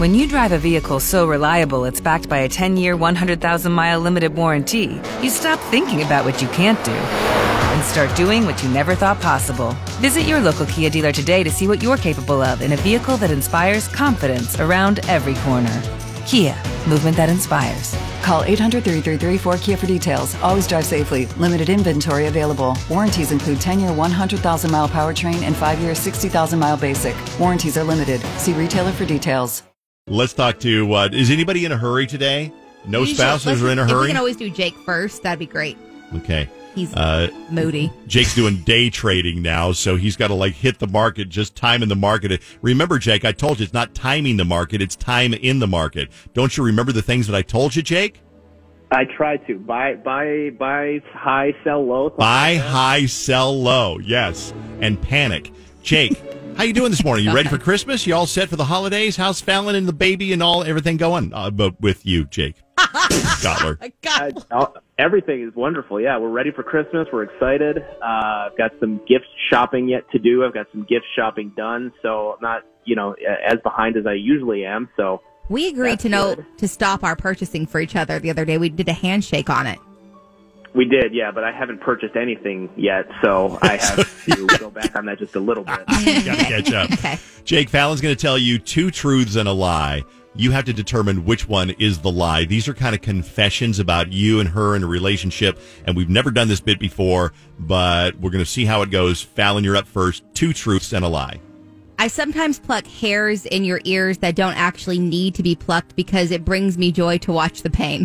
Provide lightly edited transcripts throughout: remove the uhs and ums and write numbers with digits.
When you drive a vehicle so reliable it's backed by a 10-year, 100,000-mile limited warranty, you stop thinking about what you can't do and start doing what you never thought possible. Visit your local Kia dealer today to see what you're capable of in a vehicle that inspires confidence around every corner. Kia, movement that inspires. Call 800-333-4KIA for details. Always drive safely. Limited inventory available. Warranties include 10-year, 100,000-mile powertrain and 5-year, 60,000-mile basic. Warranties are limited. See retailer for details. Let's talk to, is anybody in a hurry today? No spouses are in a hurry? We can always do Jake first. That'd be great. Okay. He's moody. Jake's doing day trading now, so he's got to hit the market, just time in the market. Remember, Jake, I told you it's not timing the market, it's time in the market. Don't you remember the things that I told you, Jake? I try to. Buy high, sell low. Buy high, sell low, yes. And panic. Jake, how you doing this morning? You ready for Christmas? You all set for the holidays? How's Fallon and the baby and everything going? But with you, Jake. Scholar. Everything is wonderful. Yeah, we're ready for Christmas. We're excited. I've got some gift shopping yet to do. I've got some gift shopping done, so I'm not, as behind as I usually am. So we agreed to stop our purchasing for each other the other day. We did a handshake on it. We did, yeah, but I haven't purchased anything yet, so I have to go back on that just a little bit. Got to catch up. Okay. Jake, Fallon's going to tell you 2 truths and a lie. You have to determine which one is the lie. These are kind of confessions about you and her in a relationship, and we've never done this bit before, but we're going to see how it goes. Fallon, you're up first. 2 truths and a lie. I sometimes pluck hairs in your ears that don't actually need to be plucked because it brings me joy to watch the pain.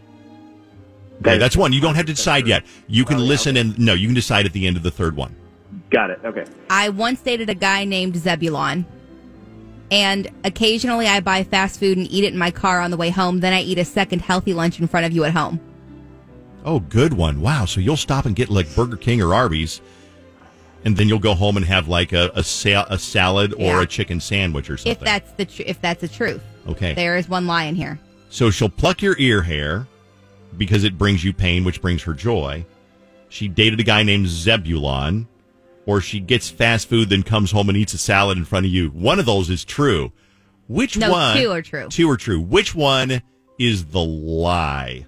Okay, that's one. You don't have to decide yet. You can listen and you can decide at the end of the third one. Got it. Okay. I once dated a guy named Zebulon, and occasionally I buy fast food and eat it in my car on the way home. Then I eat a second healthy lunch in front of you at home. Oh, good one. Wow. So you'll stop and get Burger King or Arby's, and then you'll go home and have a salad or a chicken sandwich or something. If that's the truth. Okay. There is one lie in here. So she'll pluck your ear hair because it brings you pain, which brings her joy. She dated a guy named Zebulon, or she gets fast food, then comes home and eats a salad in front of you. One of those is true. Which one? 2 are true. 2 are true. Which one is the lie?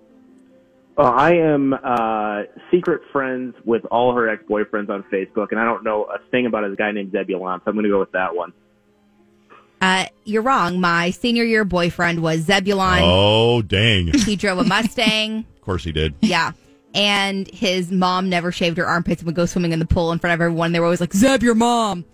I am secret friends with all her ex-boyfriends on Facebook, and I don't know a thing about a guy named Zebulon, so I'm going to go with that one. You're wrong. My senior year boyfriend was Zebulon. Oh, dang. He drove a Mustang. Of course he did. Yeah. And his mom never shaved her armpits and would go swimming in the pool in front of everyone. They were always like, Zeb, your mom.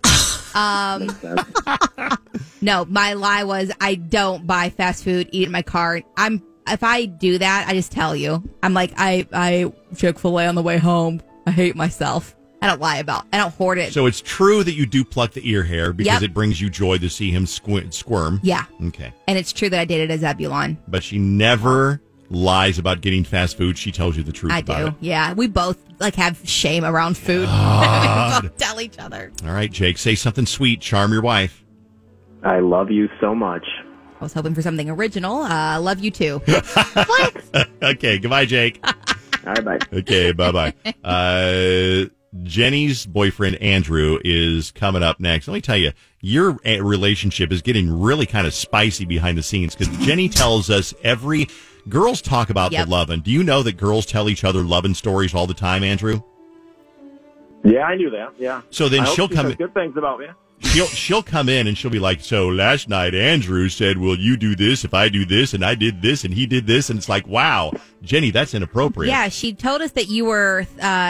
No, my lie was I don't buy fast food, eat in my car. If I do that, I just tell you. I'm like, I Chick-fil-A on the way home. I hate myself. I don't hoard it. So it's true that you do pluck the ear hair because it brings you joy to see him squirm. Yeah. Okay. And it's true that I dated a Zebulon. But she never lies about getting fast food. She tells you the truth about it. Yeah. We both have shame around food. We both tell each other. All right, Jake, say something sweet. Charm your wife. I love you so much. I was hoping for something original. Love you too. What? Okay. Goodbye, Jake. All right, bye. Okay. Bye-bye. Jenny's boyfriend, Andrew, is coming up next. Let me tell you, your relationship is getting really kind of spicy behind the scenes because Jenny tells us girls talk about the loving. Do you know that girls tell each other loving stories all the time, Andrew? Yeah, I knew that. Yeah. So then she'll come in. Good things about me. She'll come in and she'll be like, so last night Andrew said, will you do this if I do this, and I did this and he did this, and it's like, wow, Jenny, that's inappropriate. Yeah, she told us that you were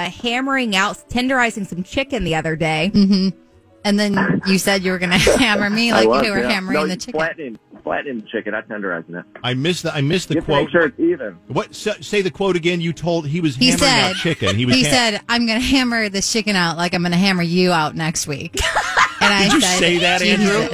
tenderizing some chicken the other day. Mm-hmm. And then you said you were going to hammer me like you were hammering the chicken. Flattening the chicken, not tenderizing it. I missed the you quote. Make sure it's even. What? Say the quote again. You told he hammering out chicken. He said, I'm going to hammer this chicken out like I'm going to hammer you out next week. And Did you say that, Andrew?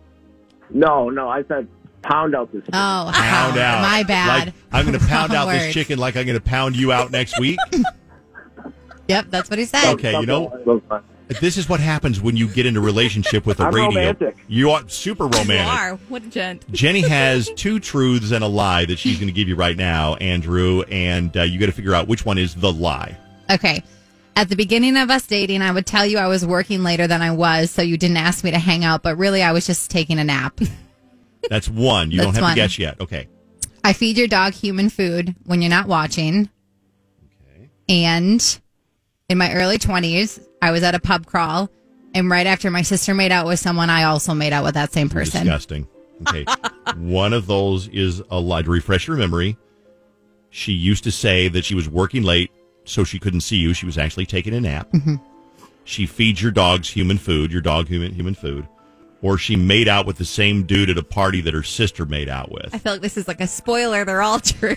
No, I said pound out this chicken. Oh, pound out. My bad. Like, I'm going to pound out this chicken like I'm going to pound you out next week. Yep, that's what he said. Okay, this is what happens when you get into a relationship with a I'm radio. Romantic. You are super romantic. You are. What a gent. Jenny has 2 truths and a lie that she's going to give you right now, Andrew, and you got to figure out which one is the lie. Okay. At the beginning of us dating, I would tell you I was working later than I was, so you didn't ask me to hang out, but really I was just taking a nap. That's one. You don't That's have one. to guess yet. Okay. I feed your dog human food when you're not watching. Okay. And in my early 20s, I was at a pub crawl. And right after my sister made out with someone, I also made out with that same person. Disgusting. Okay. One of those is a lie. To refresh your memory, she used to say that she was working late, so she couldn't see you. She was actually taking a nap. Mm-hmm. She feeds your dogs human food, human food. Or she made out with the same dude at a party that her sister made out with. I feel like this is like a spoiler. They're all true.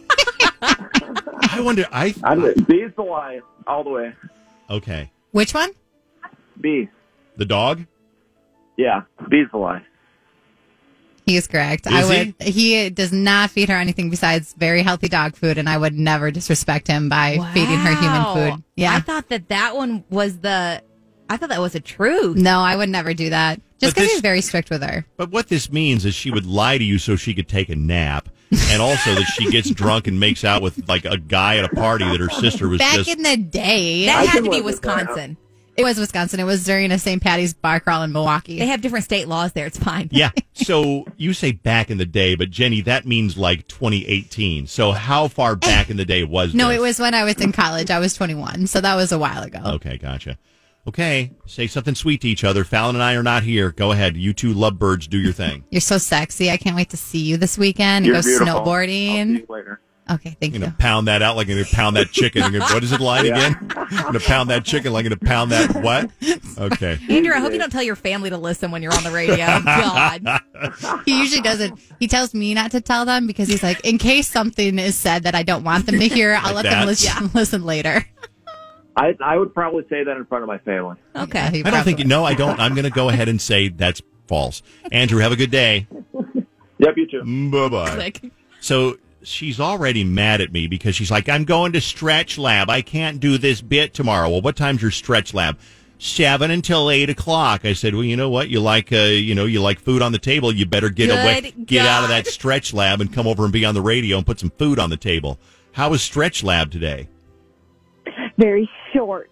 I wonder. B is the lie all the way. Okay. Which one? B. The dog? Yeah, B is the lie. He is correct. Is He does not feed her anything besides very healthy dog food, and I would never disrespect him by feeding her human food. Yeah. I thought that one was I thought that was a truth. No, I would never do that. Just But because this- he's very strict with her. But what this means is she would lie to you so she could take a nap, and also that she gets drunk and makes out with like a guy at a party that her sister was Back just. in the day, That I had can to be live with that. Wisconsin. it was Wisconsin. It was during a St. Patty's bar crawl in Milwaukee. They have different state laws there. It's fine. Yeah. So you say back in the day, but Jenny, that means like 2018. So how far back in the day was No, this? it was when I was in college. I was 21, so that was a while ago. Okay, gotcha. Okay, say something sweet to each other. Fallon and I are not here. Go ahead. You two lovebirds, do your thing. You're so sexy. I can't wait to see you this weekend. You're Go beautiful. I'll see snowboarding. you later. Okay, thank I'm you. going to pound that out like I'm going to pound that chicken. What is it line again? I'm going to pound that chicken like I'm going to pound that what? Okay. Andrew, I hope you don't tell your family to listen when you're on the radio. God. He usually doesn't. He tells me not to tell them because he's like, in case something is said that I don't want them to hear, I'll Like let them that? listen later. I would probably say that in front of my family. Okay. Yeah, he I don't think, probably- no, I don't. I'm going to go ahead and say that's false. Andrew, have a good day. Yep, you too. Bye-bye. Like, So she's already mad at me because she's like, I'm going to stretch lab. I can't do this bit tomorrow. Well, what time's your stretch lab? 7 until 8 o'clock. I said, well, you know what? You like food on the table. You better get Good out of God. that stretch lab and come over and be on the radio and put some food on the table. How was stretch lab today? Very short.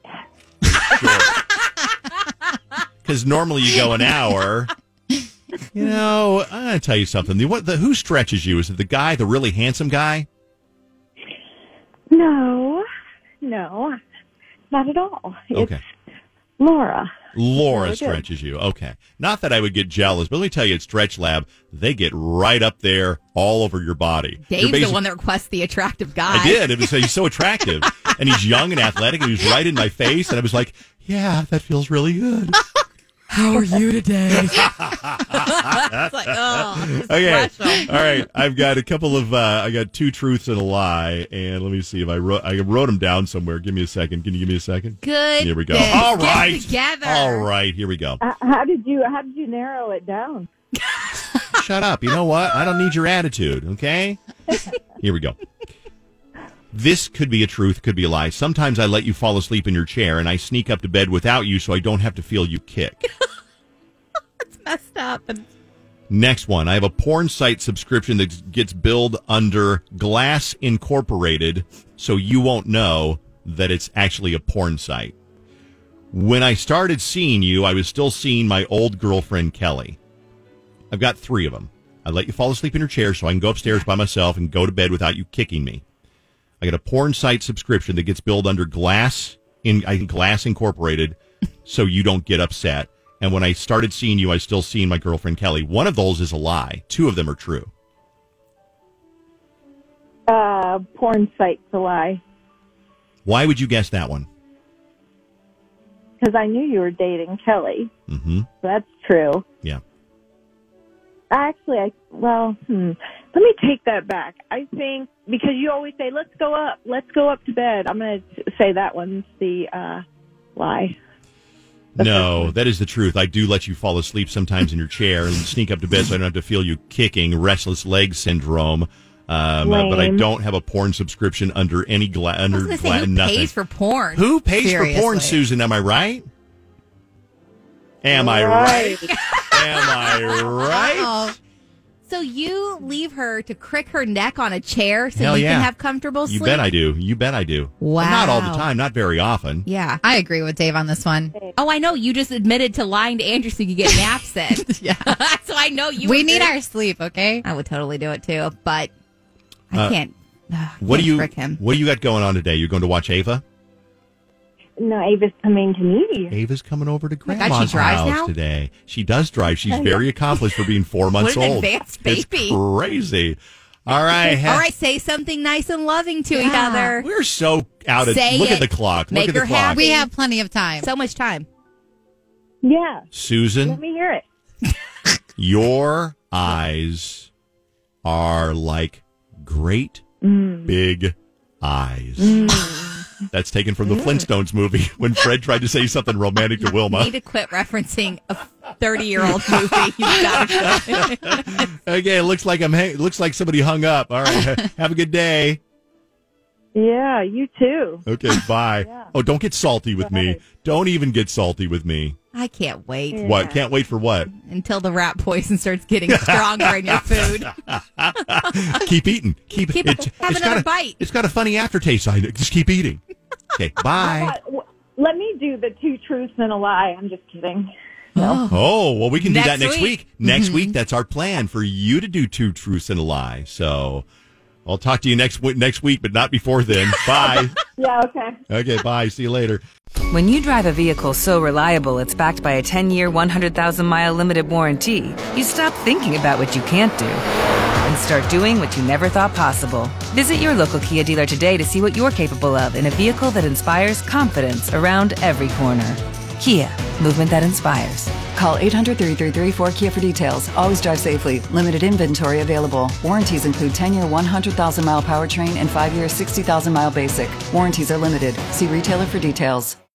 Because normally you go an hour. You know, I'm going to tell you something. Who stretches you? Is it the guy, the really handsome guy? No, not at all. Okay. It's Laura. Laura Really good. stretches you. Okay. Not that I would get jealous, but let me tell you, at Stretch Lab, they get right up there all over your body. You're Dave's basi- the one that requests the attractive guy. I did. He's so attractive. And he's young and athletic, and he was right in my face. And I was like, yeah, that feels really good. How are you today? It's like, oh, just Okay. crush 'em. All right. I've got a couple of, I got 2 truths and a lie. And let me see if I wrote them down somewhere. Give me a second. Can you give me a second? Good. Here we go. Get All right. together. All right. Here we go. How did you narrow it down? Shut up. You know what? I don't need your attitude, okay? Here we go. This could be a truth, could be a lie. Sometimes I let you fall asleep in your chair and I sneak up to bed without you so I don't have to feel you kick. It's messed up. And Next one. I have a porn site subscription that gets billed under Glass Incorporated so you won't know that it's actually a porn site. When I started seeing you, I was still seeing my old girlfriend, Kelly. I've got 3 of them. I let you fall asleep in your chair so I can go upstairs by myself and go to bed without you kicking me. I got a porn site subscription that gets billed under Glass Incorporated so you don't get upset. And when I started seeing you, I was still seeing my girlfriend, Kelly. One of those is a lie. 2 of them are true. Porn site's a lie. Why would you guess that one? Because I knew you were dating Kelly. Mm-hmm. So that's true. Yeah. Actually, let me take that back. I think because you always say, let's go up to bed. I'm going to say that one's the lie. No, that is the truth. I do let you fall asleep sometimes in your chair and sneak up to bed so I don't have to feel you kicking, restless leg syndrome. But I Lame. don't have a porn subscription under any I was going to say, who nothing. pays for porn? Who pays for porn, Seriously. Susan? Am I right? Am I right? Am I right? Oh, So you leave her to crick her neck on a chair so Hell you yeah. can have comfortable sleep? You bet I do. You bet I do. Wow. Not all the time. Not very often. Yeah. I agree with Dave on this one. Oh, I know. You just admitted to lying to Andrew so you could get naps in. Yeah. So I know you We would need do- our sleep, okay? I would totally do it too, but I can't. What do you trick him? What do you got going on today? You're going to watch Ava? No, Ava's coming to me. Ava's coming over to my God, she Grandma's drives house now? today. She does drive. She's very accomplished for being 4 months What an old. advanced It's baby. crazy. All right. All right, say something nice and loving to each other. We're so out of. Say Look it. at the clock. Make Look at her the clock. happy. We have plenty of time. So much time. Yeah, Susan, let me hear it. your eyes are like great big eyes. That's taken from the Flintstones movie when Fred tried to say something romantic to You Wilma. need to quit referencing a 30-year-old movie. You've got to Okay, it looks like somebody hung up. All right, have a good day. Yeah, you too. Okay, bye. Yeah. Oh, don't get salty with me. Bye. Don't even get salty with me. I can't wait What? Can't wait for what? until the rat poison starts getting stronger in your food. Keep eating. Keep Have it's another got a, bite. It's got a funny aftertaste. Just keep eating. Okay, bye. Let me do the 2 truths and a lie. I'm just kidding. Oh, well, we can do that Next next week. week. Next week, that's our plan for you to do 2 truths and a lie. So I'll talk to you next week, but not before then. Bye. Yeah, okay. Okay, bye. See you later. When you drive a vehicle so reliable it's backed by a 10-year, 100,000-mile limited warranty, you stop thinking about what you can't do and start doing what you never thought possible. Visit your local Kia dealer today to see what you're capable of in a vehicle that inspires confidence around every corner. Kia, movement that inspires. Call 800-333-4KIA for details. Always drive safely. Limited inventory available. Warranties include 10-year 100,000-mile powertrain and 5-year 60,000-mile basic. Warranties are limited. See retailer for details.